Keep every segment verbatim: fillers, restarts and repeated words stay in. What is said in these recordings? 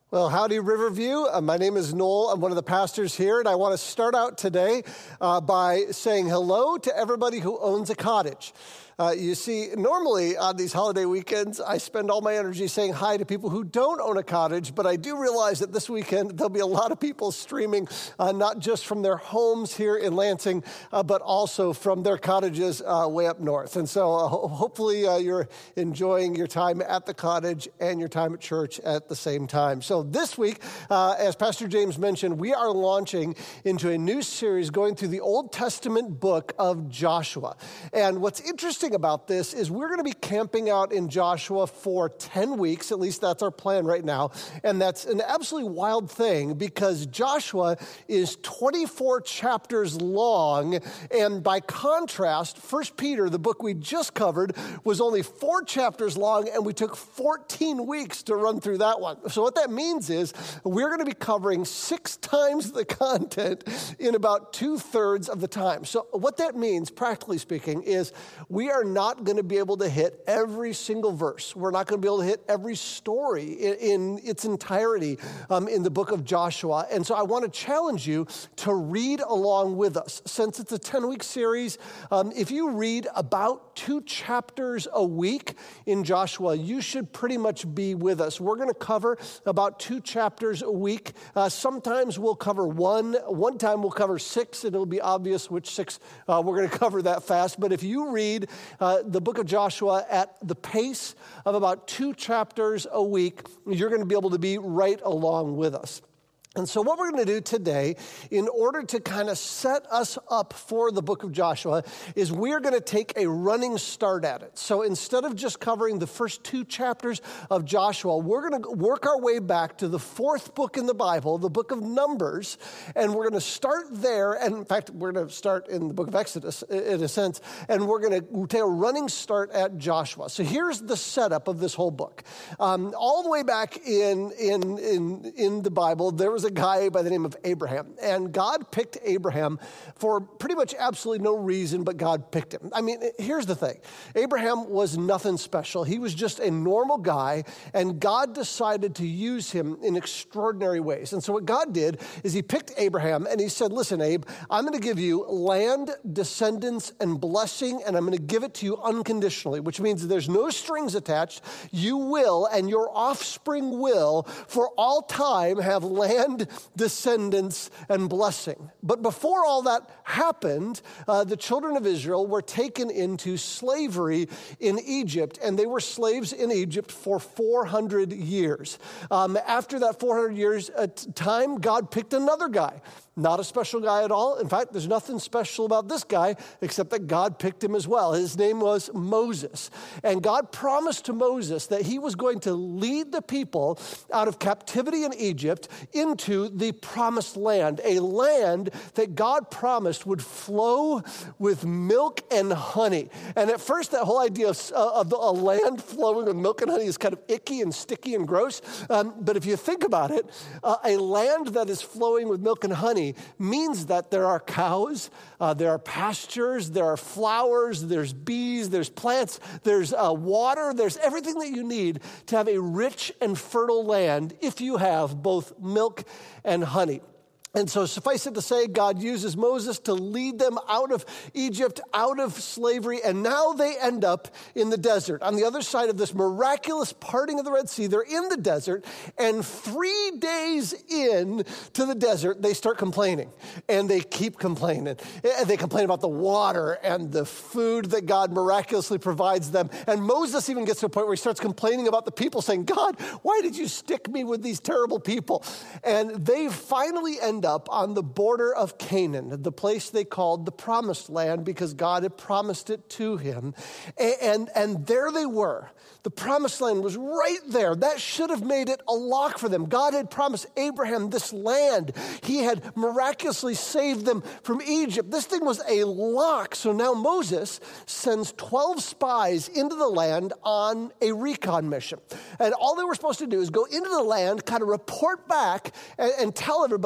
Well, howdy, Riverview. Uh, my name is Noel. I'm one of the pastors here, and I want to start out today uh, by saying hello to everybody who owns a cottage. Uh, you see, normally on these holiday weekends, I spend all my energy saying hi to people who don't own a cottage, but I do realize that this weekend there'll be a lot of people streaming, uh, not just from their homes here in Lansing, uh, but also from their cottages uh, way up north. And so uh, ho- hopefully uh, you're enjoying your time at the cottage and your time at church at the same time. So this week, uh, as Pastor James mentioned, we are launching into a new series going through the Old Testament book of Joshua. And what's interesting about this is we're going to be camping out in Joshua for ten weeks, at least that's our plan right now, and that's an absolutely wild thing because Joshua is twenty-four chapters long, and by contrast, First Peter, the book we just covered, was only four chapters long, and we took fourteen weeks to run through that one. So what that means is we're going to be covering six times the content in about two-thirds of the time. So what that means, practically speaking, is we are not going to be able to hit every single verse. We're not going to be able to hit every story in, in its entirety um, in the book of Joshua. And so I want to challenge you to read along with us. Since it's a ten-week series, um, if you read about two chapters a week in Joshua, you should pretty much be with us. We're going to cover about two chapters a week. Uh, sometimes we'll cover one. One time we'll cover six, and it'll be obvious which six uh, we're going to cover that fast. But if you read Uh, the book of Joshua at the pace of about two chapters a week, you're going to be able to be right along with us. And so what we're going to do today, in order to kind of set us up for the book of Joshua, is we're going to take a running start at it. So instead of just covering the first two chapters of Joshua, we're going to work our way back to the fourth book in the Bible, the book of Numbers, and we're going to start there. And in fact, we're going to start in the book of Exodus, in a sense, and we're going to take a running start at Joshua. So here's the setup of this whole book. Um, all the way back in, in, in, in the Bible, there was a guy by the name of Abraham, and God picked Abraham for pretty much absolutely no reason, but God picked him. I mean, here's the thing. Abraham was nothing special. He was just a normal guy, and God decided to use him in extraordinary ways. And so what God did is he picked Abraham, and he said, listen, Abe, I'm going to give you land, descendants, and blessing, and I'm going to give it to you unconditionally, which means there's no strings attached. You will, and your offspring will, for all time have land, descendants, and blessing. But before all that happened, uh, the children of Israel were taken into slavery in Egypt, and they were slaves in Egypt for four hundred years. Um, after that four hundred years uh, time, God picked another guy. Not a special guy at all. In fact, there's nothing special about this guy except that God picked him as well. His name was Moses. And God promised to Moses that he was going to lead the people out of captivity in Egypt into the promised land, a land that God promised would flow with milk and honey. And at first, that whole idea of, uh, of the, a land flowing with milk and honey is kind of icky and sticky and gross. Um, but if you think about it, uh, a land that is flowing with milk and honey means that there are cows, uh, there are pastures, there are flowers, there's bees, there's plants, there's uh, water, there's everything that you need to have a rich and fertile land if you have both milk and honey. And so suffice it to say, God uses Moses to lead them out of Egypt, out of slavery, and now they end up in the desert. On the other side of this miraculous parting of the Red Sea, they're in the desert, and three days in to the desert, they start complaining, and they keep complaining. And they complain about the water and the food that God miraculously provides them. And Moses even gets to a point where he starts complaining about the people, saying, God, why did you stick me with these terrible people? And they finally end up on the border of Canaan, the place they called the Promised Land because God had promised it to him. And, and, and there they were. The Promised Land was right there. That should have made it a lock for them. God had promised Abraham this land. He had miraculously saved them from Egypt. This thing was a lock. So now Moses sends twelve spies into the land on a recon mission. And all they were supposed to do is go into the land, kind of report back and, and tell everybody what the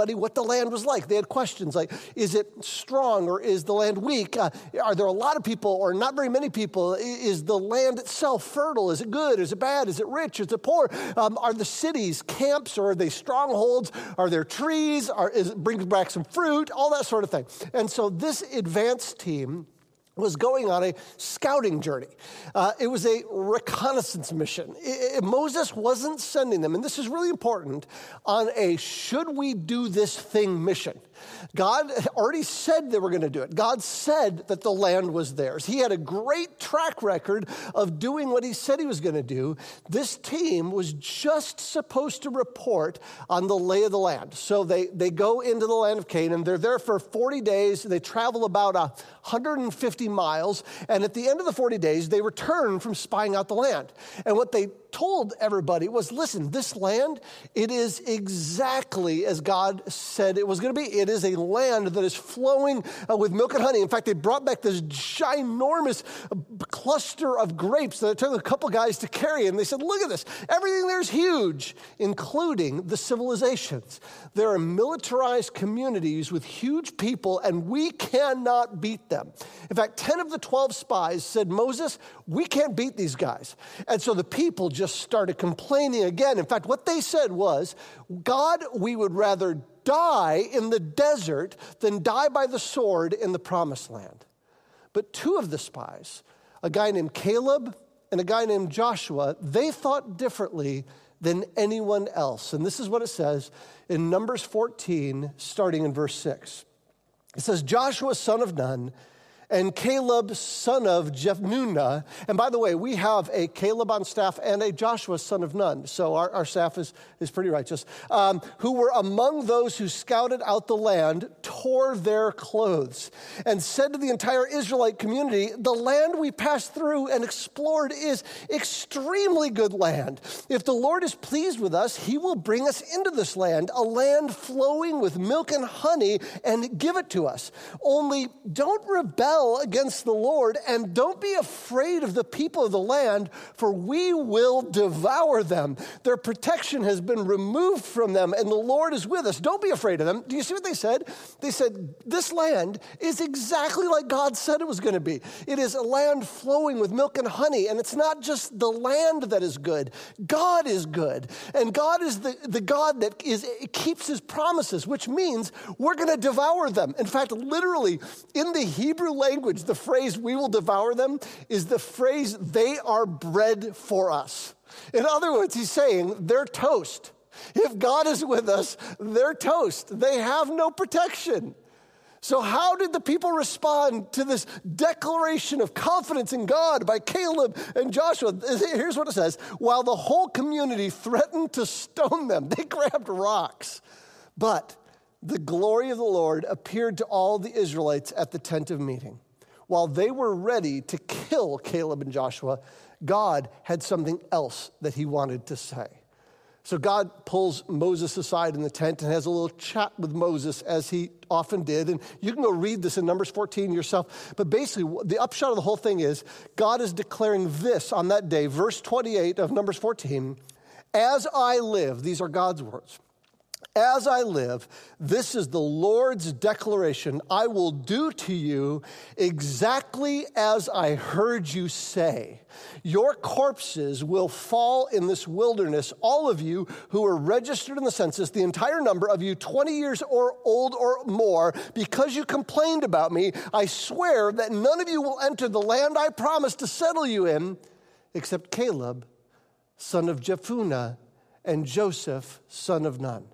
land was like. They had questions like, is it strong or is the land weak? Uh, are there a lot of people or not very many people? Is the land itself fertile? Is it good? Is it bad? Is it rich? Is it poor? Um, are the cities camps or are they strongholds? Are there trees? Are, is it brings back some fruit? All that sort of thing. And so this advanced team was going on a scouting journey. Uh, it was a reconnaissance mission. It, it, Moses wasn't sending them, and this is really important, on a should we do this thing mission. God already said they were going to do it. God said that the land was theirs. He had a great track record of doing what he said he was going to do. This team was just supposed to report on the lay of the land. So they, they go into the land of Canaan. They're there for forty days. They travel about one hundred fifty miles. And at the end of the forty days, they return from spying out the land. And what they told everybody was, listen, this land, it is exactly as God said it was going to be. It is a land that is flowing uh, with milk and honey. In fact, they brought back this ginormous uh, cluster of grapes that it took a couple guys to carry. And they said, look at this. Everything there's huge, including the civilizations. There are militarized communities with huge people, and we cannot beat them. In fact, ten of the twelve spies said, Moses, we can't beat these guys. And so the people just started complaining again. In fact, what they said was, God, we would rather die in the desert than die by the sword in the promised land. But two of the spies, a guy named Caleb and a guy named Joshua, they thought differently than anyone else. And this is what it says in Numbers fourteen, starting in verse six. It says, Joshua, son of Nun, and Caleb, son of Jephunneh. And by the way, we have a Caleb on staff and a Joshua, son of Nun. So our, our staff is, is pretty righteous. Um, who were among those who scouted out the land, tore their clothes, and said to the entire Israelite community, the land we passed through and explored is extremely good land. If the Lord is pleased with us, he will bring us into this land, a land flowing with milk and honey, and give it to us. Only don't rebel against the Lord, and don't be afraid of the people of the land, for we will devour them. Their protection has been removed from them, and the Lord is with us. Don't be afraid of them. Do you see what they said? They said, this land is exactly like God said it was going to be. It is a land flowing with milk and honey, and it's not just the land that is good. God is good, and God is the, the God that is keeps his promises, which means we're going to devour them. In fact, literally, in the Hebrew language, the phrase, we will devour them, is the phrase, they are bread for us. In other words, he's saying, they're toast. If God is with us, they're toast. They have no protection. So how did the people respond to this declaration of confidence in God by Caleb and Joshua? Here's what it says. While the whole community threatened to stone them, they grabbed rocks. But the glory of the Lord appeared to all the Israelites at the tent of meeting. While they were ready to kill Caleb and Joshua, God had something else that he wanted to say. So God pulls Moses aside in the tent and has a little chat with Moses, as he often did. And you can go read this in Numbers fourteen yourself. But basically, the upshot of the whole thing is God is declaring this on that day, verse twenty-eight of Numbers fourteen, as I live, these are God's words. As I live, this is the Lord's declaration. I will do to you exactly as I heard you say. Your corpses will fall in this wilderness, all of you who are registered in the census, the entire number of you twenty years or old or more, because you complained about me. I swear that none of you will enter the land I promised to settle you in, except Caleb, son of Jephunneh, and Joseph, son of Nun.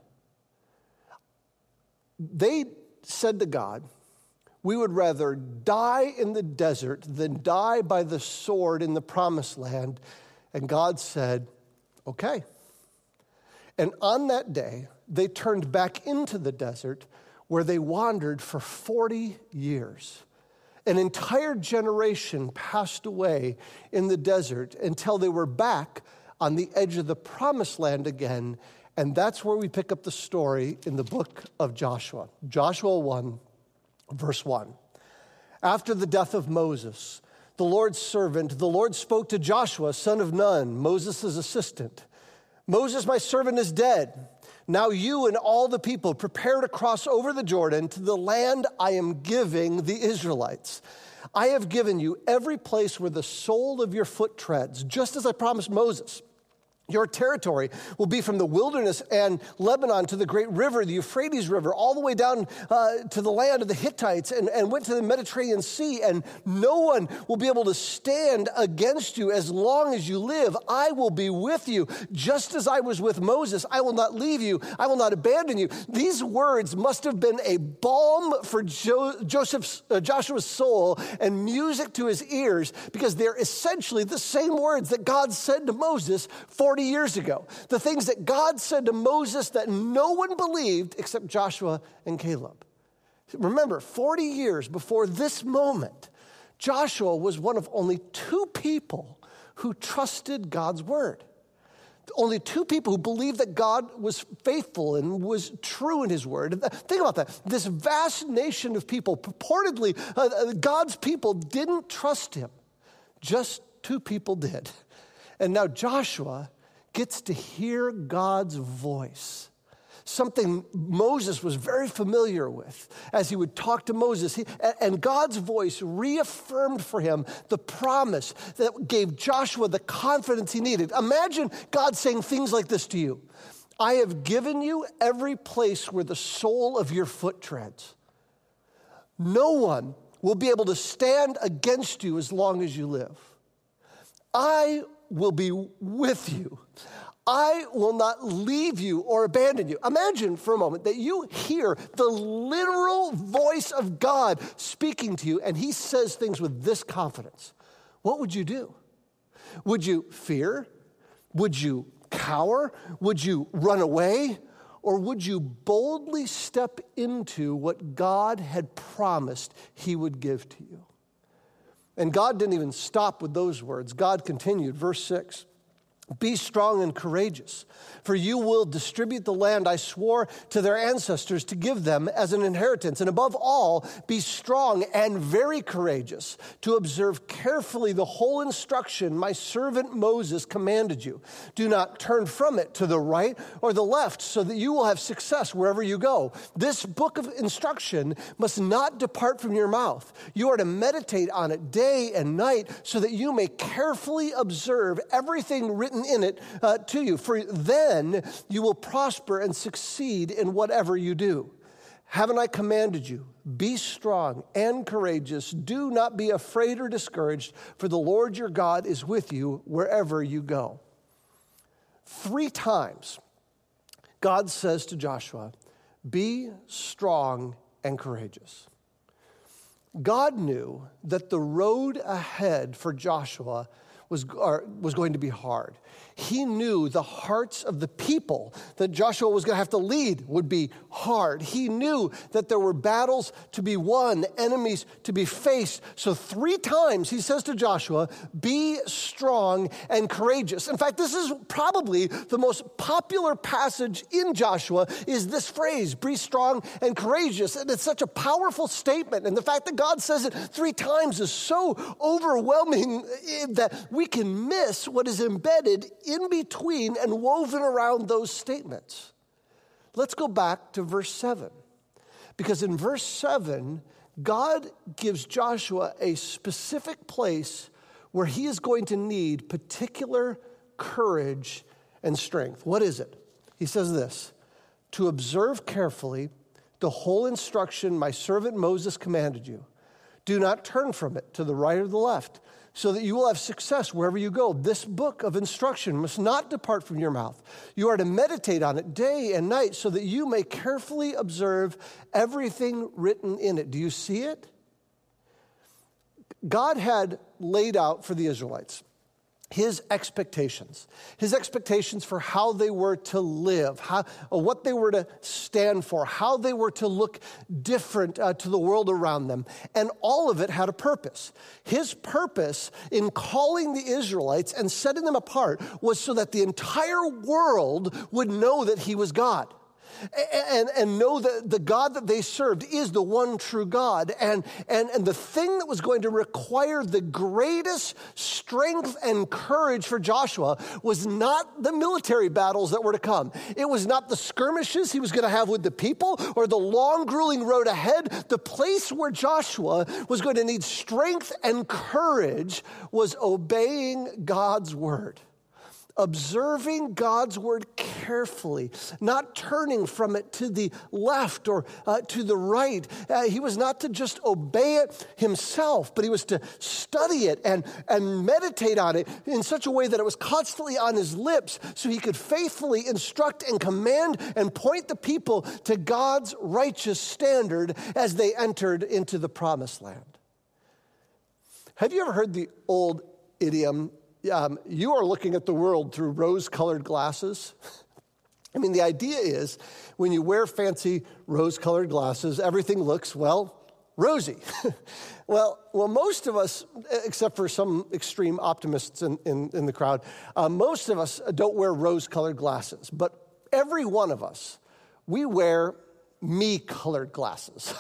They said to God, we would rather die in the desert than die by the sword in the promised land. And God said, okay. And on that day, they turned back into the desert where they wandered for forty years. An entire generation passed away in the desert until they were back on the edge of the promised land again. And that's where we pick up the story in the book of Joshua. Joshua one, verse one. After the death of Moses, the Lord's servant, the Lord spoke to Joshua, son of Nun, Moses' assistant. Moses, my servant, is dead. Now you and all the people prepare to cross over the Jordan to the land I am giving the Israelites. I have given you every place where the sole of your foot treads, just as I promised Moses. Your territory will be from the wilderness and Lebanon to the great river, the Euphrates River, all the way down uh, to the land of the Hittites and, and went to the Mediterranean Sea, and no one will be able to stand against you as long as you live. I will be with you, just as I was with Moses. I will not leave you. I will not abandon you. These words must have been a balm for jo- Joseph's, uh, Joshua's soul and music to his ears, because they're essentially the same words that God said to Moses forty years ago. The things that God said to Moses that no one believed except Joshua and Caleb. Remember, forty years before this moment, Joshua was one of only two people who trusted God's word. Only two people who believed that God was faithful and was true in his word. Think about that. This vast nation of people, purportedly uh, God's people, didn't trust him. Just two people did. And now Joshua gets to hear God's voice, something Moses was very familiar with as he would talk to Moses. He, and God's voice reaffirmed for him the promise that gave Joshua the confidence he needed. Imagine God saying things like this to you. I have given you every place where the sole of your foot treads. No one will be able to stand against you as long as you live. I will be with you. I will not leave you or abandon you. Imagine for a moment that you hear the literal voice of God speaking to you, and he says things with this confidence. What would you do? Would you fear? Would you cower? Would you run away? Or would you boldly step into what God had promised he would give to you? And God didn't even stop with those words. God continued, verse six. Be strong and courageous, for you will distribute the land I swore to their ancestors to give them as an inheritance. And above all, be strong and very courageous to observe carefully the whole instruction my servant Moses commanded you. Do not turn from it to the right or the left, so that you will have success wherever you go. This book of instruction must not depart from your mouth. You are to meditate on it day and night, so that you may carefully observe everything written in it uh, to you, for then you will prosper and succeed in whatever you do. Haven't I commanded you? Be strong and courageous. Do not be afraid or discouraged, for the Lord your God is with you wherever you go. Three times, God says to Joshua, be strong and courageous. God knew that the road ahead for Joshua was, or, was going to be hard. He knew the hearts of the people that Joshua was going to have to lead would be hard. He knew that there were battles to be won, enemies to be faced. So three times he says to Joshua, be strong and courageous. In fact, this is probably the most popular passage in Joshua is this phrase, be strong and courageous. And it's such a powerful statement. And the fact that God says it three times is so overwhelming that we can miss what is embedded in between and woven around those statements. Let's go back to verse seven. Because in verse seven, God gives Joshua a specific place where he is going to need particular courage and strength. What is it? He says this, to observe carefully the whole instruction my servant Moses commanded you. Do not turn from it to the right or the left, so that you will have success wherever you go. This book of instruction must not depart from your mouth. You are to meditate on it day and night, so that you may carefully observe everything written in it. Do you see it? God had laid out for the Israelites his expectations, his expectations for how they were to live, how, what they were to stand for, how they were to look different uh, to the world around them. And all of it had a purpose. His purpose in calling the Israelites and setting them apart was so that the entire world would know that he was God. and, and know that the God that they served is the one true God. And, and, and the thing that was going to require the greatest strength and courage for Joshua was not the military battles that were to come. It was not the skirmishes he was going to have with the people or the long, grueling road ahead. The place where Joshua was going to need strength and courage was obeying God's word. Observing God's word carefully, not turning from it to the left or uh, to the right. Uh, he was not to just obey it himself, but he was to study it and, and meditate on it in such a way that it was constantly on his lips so he could faithfully instruct and command and point the people to God's righteous standard as they entered into the promised land. Have you ever heard the old idiom, Um, you are looking at the world through rose-colored glasses? I mean, the idea is when you wear fancy rose-colored glasses, everything looks, well, rosy. well, well, most of us, except for some extreme optimists in, in, in the crowd, uh, most of us don't wear rose-colored glasses. But every one of us, we wear me-colored glasses.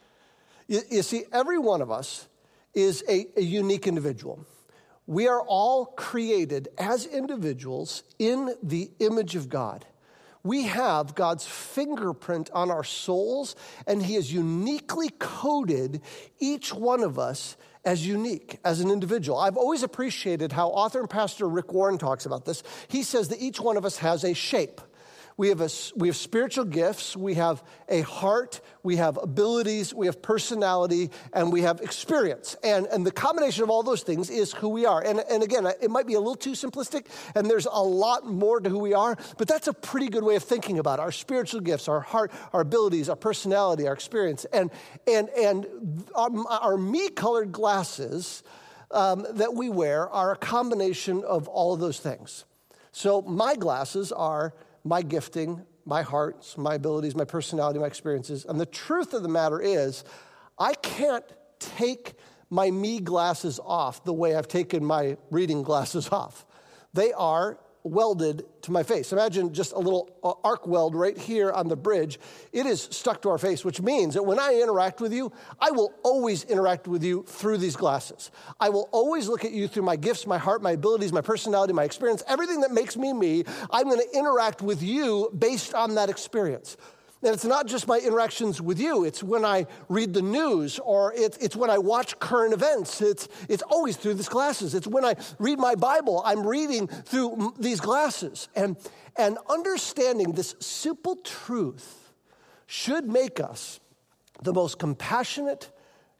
you, you see, every one of us is a, a unique individual. We are all created as individuals in the image of God. We have God's fingerprint on our souls, and he has uniquely coded each one of us as unique, as an individual. I've always appreciated how author and pastor Rick Warren talks about this. He says that each one of us has a shape. We have, a, we have spiritual gifts, we have a heart, we have abilities, we have personality, and we have experience. And, and the combination of all those things is who we are. And, and again, it might be a little too simplistic, and there's a lot more to who we are, but that's a pretty good way of thinking about it. Our spiritual gifts, our heart, our abilities, our personality, our experience. And, and, and our, our me-colored glasses um, that we wear are a combination of all of those things. So my glasses are my gifting, my hearts, my abilities, my personality, my experiences. And the truth of the matter is, I can't take my me glasses off the way I've taken my reading glasses off. They are welded to my face. Imagine just a little arc weld right here on the bridge. It is stuck to our face, which means that when I interact with you, I will always interact with you through these glasses. I will always look at you through my gifts, my heart, my abilities, my personality, my experience, everything that makes me me. I'm going to interact with you based on that experience. And it's not just my interactions with you. It's when I read the news, or it's, it's when I watch current events. It's, it's always through these glasses. It's when I read my Bible. I'm reading through these glasses. And, and understanding this simple truth should make us the most compassionate,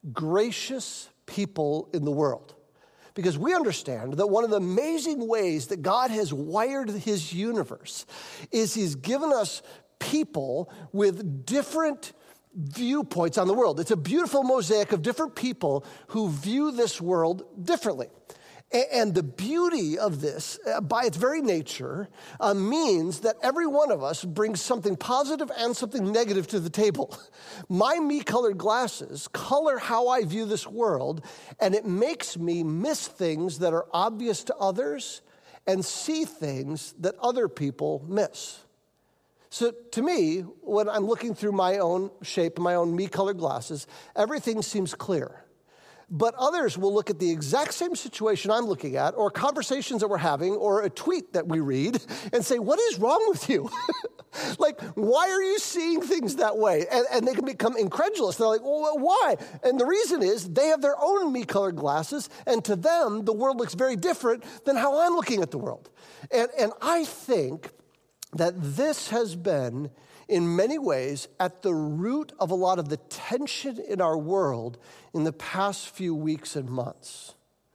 gracious people in the world. Because we understand that one of the amazing ways that God has wired his universe is he's given us people with different viewpoints on the world. It's a beautiful mosaic of different people who view this world differently. And the beauty of this, by its very nature, uh, means that every one of us brings something positive and something negative to the table. My me-colored glasses color how I view this world, and it makes me miss things that are obvious to others and see things that other people miss. So to me, when I'm looking through my own shape, my own me-colored glasses, everything seems clear. But others will look at the exact same situation I'm looking at, or conversations that we're having, or a tweet that we read, and say, what is wrong with you? Like, why are you seeing things that way? And, and they can become incredulous. They're like, well, why? And the reason is they have their own me-colored glasses, and to them, the world looks very different than how I'm looking at the world. And, and I think that this has been, in many ways, at the root of a lot of the tension in our world in the past few weeks and months.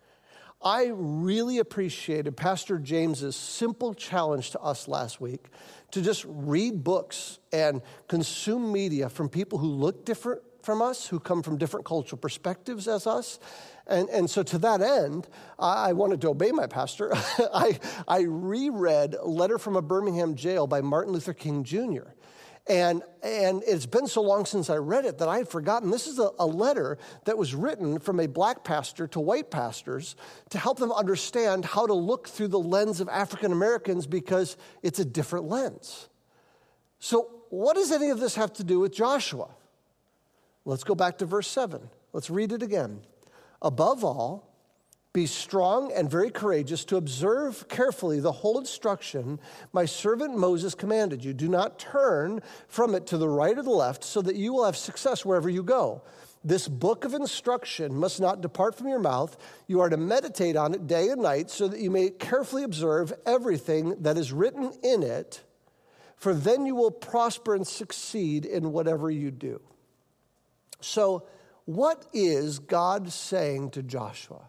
I really appreciated Pastor James's simple challenge to us last week to just read books and consume media from people who look different from us, who come from different cultural perspectives as us. And, and so to that end, I wanted to obey my pastor. I, I reread A Letter from a Birmingham Jail by Martin Luther King Junior And, and it's been so long since I read it that I had forgotten. This is a, a letter that was written from a black pastor to white pastors to help them understand how to look through the lens of African Americans, because it's a different lens. So what does any of this have to do with Joshua? Let's go back to verse seven. Let's read it again. Above all, be strong and very courageous to observe carefully the whole instruction my servant Moses commanded you. Do not turn from it to the right or the left, so that you will have success wherever you go. This book of instruction must not depart from your mouth. You are to meditate on it day and night, so that you may carefully observe everything that is written in it, for then you will prosper and succeed in whatever you do. So, what is God saying to Joshua?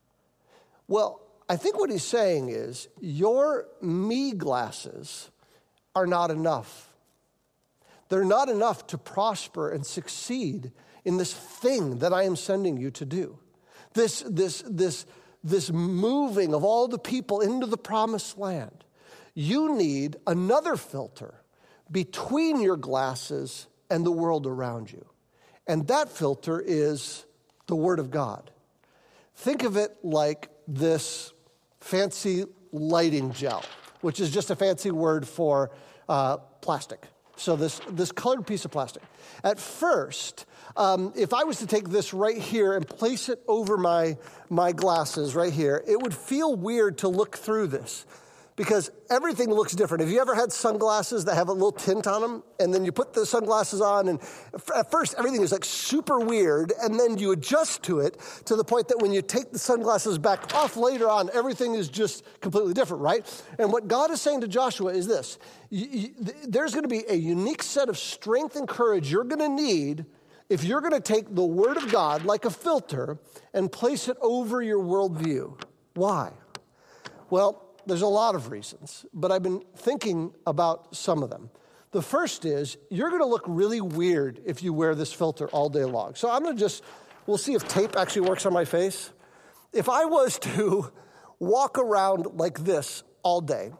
Well, I think what he's saying is, your me glasses are not enough. They're not enough to prosper and succeed in this thing that I am sending you to do. This, this, this, this moving of all the people into the promised land. You need another filter between your glasses and the world around you. And that filter is the Word of God. Think of it like this fancy lighting gel, which is just a fancy word for uh, plastic. So this, this colored piece of plastic. At first, um, if I was to take this right here and place it over my, my glasses right here, it would feel weird to look through this, because everything looks different. Have you ever had sunglasses that have a little tint on them? And then you put the sunglasses on, and at first everything is like super weird, and then you adjust to it to the point that when you take the sunglasses back off later on, everything is just completely different, right? And what God is saying to Joshua is this. You, you, there's going to be a unique set of strength and courage you're going to need if you're going to take the Word of God like a filter and place it over your worldview. Why? Well, there's a lot of reasons, but I've been thinking about some of them. The first is, you're going to look really weird if you wear this filter all day long. So I'm going to just, we'll see if tape actually works on my face. If I was to walk around like this all day,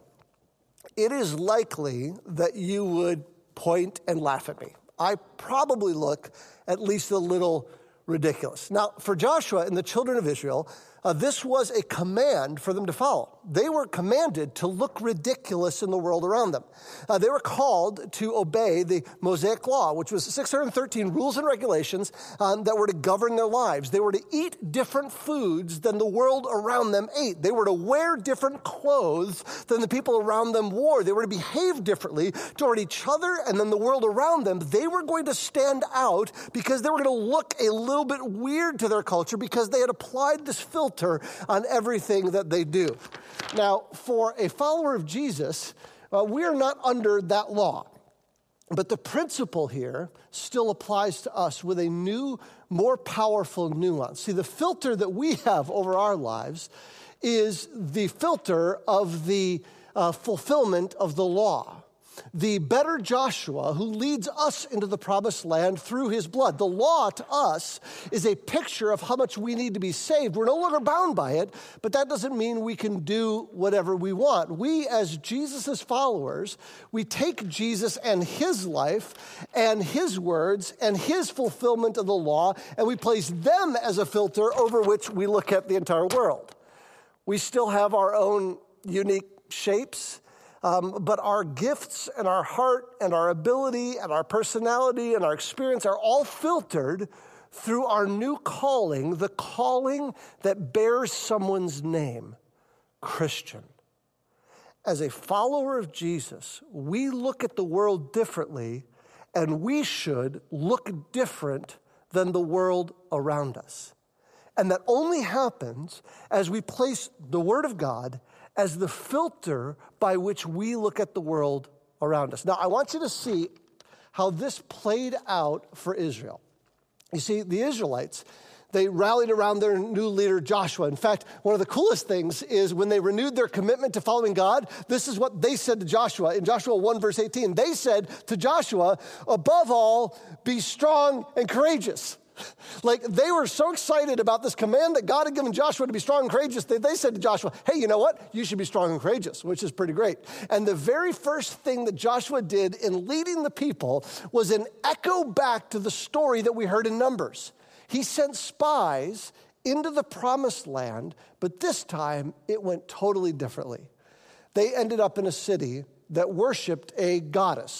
it is likely that you would point and laugh at me. I probably look at least a little ridiculous. Now, for Joshua and the children of Israel, Uh, this was a command for them to follow. They were commanded to look ridiculous in the world around them. Uh, they were called to obey the Mosaic Law, which was six hundred thirteen rules and regulations um, that were to govern their lives. They were to eat different foods than the world around them ate. They were to wear different clothes than the people around them wore. They were to behave differently toward each other and then the world around them. They were going to stand out because they were going to look a little bit weird to their culture because they had applied this filter on everything that they do. Now, for a follower of Jesus, uh, we are not under that law. But the principle here still applies to us with a new, more powerful nuance. See, the filter that we have over our lives is the filter of the uh, fulfillment of the law. The better Joshua who leads us into the promised land through his blood. The law to us is a picture of how much we need to be saved. We're no longer bound by it, but that doesn't mean we can do whatever we want. We, as Jesus' followers, we take Jesus and his life and his words and his fulfillment of the law, and we place them as a filter over which we look at the entire world. We still have our own unique shapes, Um, but our gifts and our heart and our ability and our personality and our experience are all filtered through our new calling, the calling that bears someone's name, Christian. As a follower of Jesus, we look at the world differently, and we should look different than the world around us. And that only happens as we place the Word of God as the filter by which we look at the world around us. Now, I want you to see how this played out for Israel. You see, the Israelites, they rallied around their new leader, Joshua. In fact, one of the coolest things is when they renewed their commitment to following God, this is what they said to Joshua in Joshua one, verse eighteen. They said to Joshua, above all, be strong and courageous. Like, they were so excited about this command that God had given Joshua to be strong and courageous that they said to Joshua, hey, you know what? You should be strong and courageous, which is pretty great. And the very first thing that Joshua did in leading the people was an echo back to the story that we heard in Numbers. He sent spies into the promised land, but this time it went totally differently. They ended up in a city that worshiped a goddess.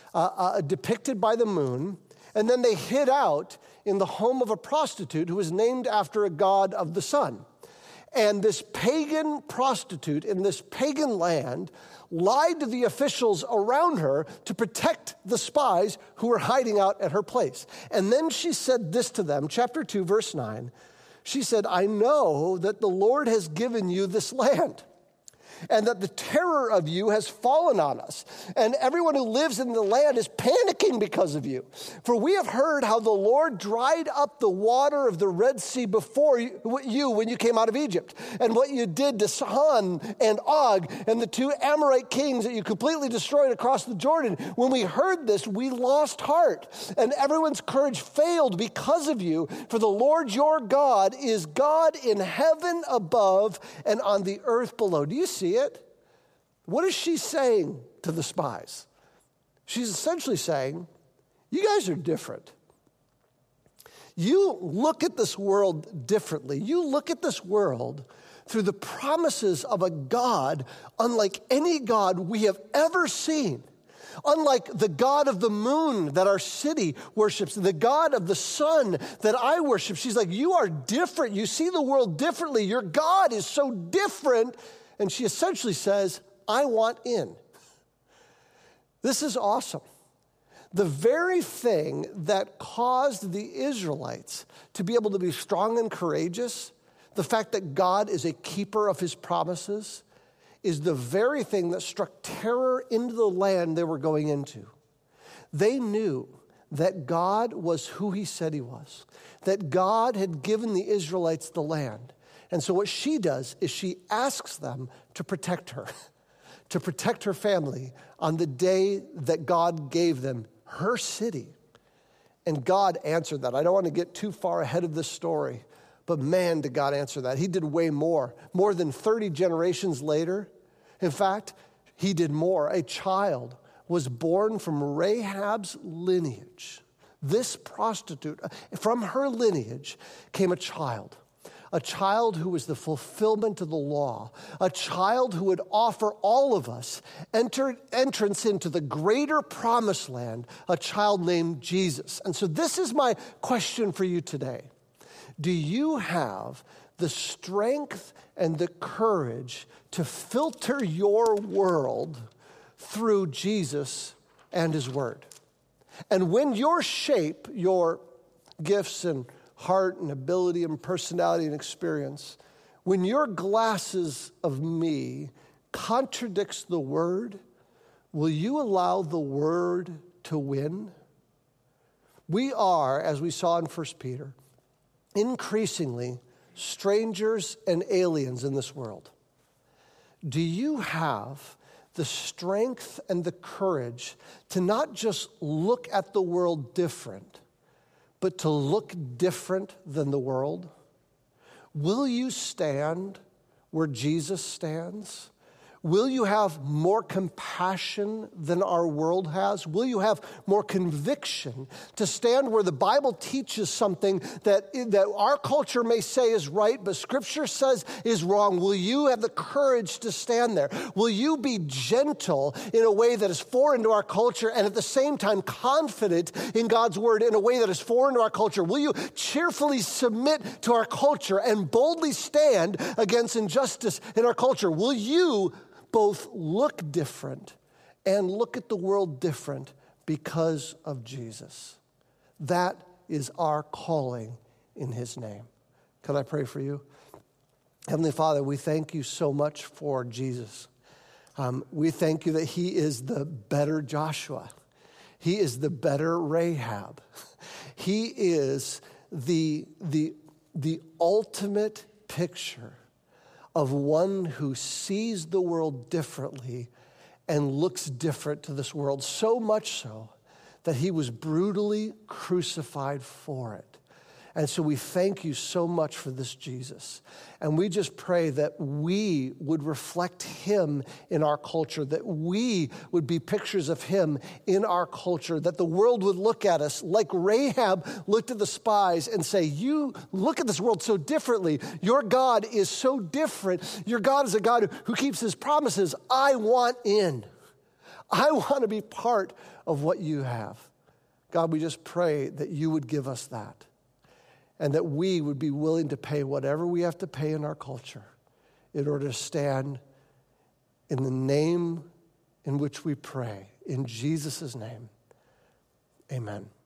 uh, uh, depicted by the moon, and then they hid out in the home of a prostitute who was named after a god of the sun. And this pagan prostitute in this pagan land lied to the officials around her to protect the spies who were hiding out at her place. And then she said this to them, chapter two, verse nine. She said, I know that the Lord has given you this land, and that the terror of you has fallen on us. And everyone who lives in the land is panicking because of you. For we have heard how the Lord dried up the water of the Red Sea before you when you came out of Egypt, and what you did to Sihon and Og and the two Amorite kings that you completely destroyed across the Jordan. When we heard this, we lost heart, and everyone's courage failed because of you. For the Lord your God is God in heaven above and on the earth below. Do you see it? What is she saying to the spies? She's essentially saying, you guys are different. You look at this world differently. You look at this world through the promises of a God unlike any God we have ever seen. Unlike the God of the moon that our city worships, the God of the sun that I worship. She's like, you are different. You see the world differently. Your God is so different. And she essentially says, I want in. This is awesome. The very thing that caused the Israelites to be able to be strong and courageous, the fact that God is a keeper of his promises, is the very thing that struck terror into the land they were going into. They knew that God was who he said he was, that God had given the Israelites the land. And so what she does is she asks them to protect her, to protect her family on the day that God gave them her city. And God answered that. I don't want to get too far ahead of this story, but man, did God answer that. He did way more. More than thirty generations later, in fact, he did more. A child was born from Rahab's lineage. This prostitute, from her lineage came a child. A child who was the fulfillment of the law, a child who would offer all of us enter, entrance into the greater promised land, a child named Jesus. And so this is my question for you today. Do you have the strength and the courage to filter your world through Jesus and his word? And when your shape, your gifts and heart and ability and personality and experience, when your glasses of me contradicts the word, will you allow the word to win? We are, as we saw in First Peter, increasingly strangers and aliens in this world. Do you have the strength and the courage to not just look at the world different, but to look different than the world? Will you stand where Jesus stands? Will you have more compassion than our world has? Will you have more conviction to stand where the Bible teaches something that, that our culture may say is right, but Scripture says is wrong? Will you have the courage to stand there? Will you be gentle in a way that is foreign to our culture and at the same time confident in God's word in a way that is foreign to our culture? Will you cheerfully submit to our culture and boldly stand against injustice in our culture? Will you both look different and look at the world different because of Jesus? That is our calling in his name. Can I pray for you? Heavenly Father, we thank you so much for Jesus. Um, we thank you that he is the better Joshua. He is the better Rahab. He is the, the, the ultimate picture of one who sees the world differently and looks different to this world, so much so that he was brutally crucified for it. And so we thank you so much for this Jesus. And we just pray that we would reflect him in our culture, that we would be pictures of him in our culture, that the world would look at us like Rahab looked at the spies and say, you look at this world so differently. Your God is so different. Your God is a God who keeps his promises. I want in. I want to be part of what you have. God, we just pray that you would give us that and that we would be willing to pay whatever we have to pay in our culture in order to stand in the name in which we pray. In Jesus' name, amen.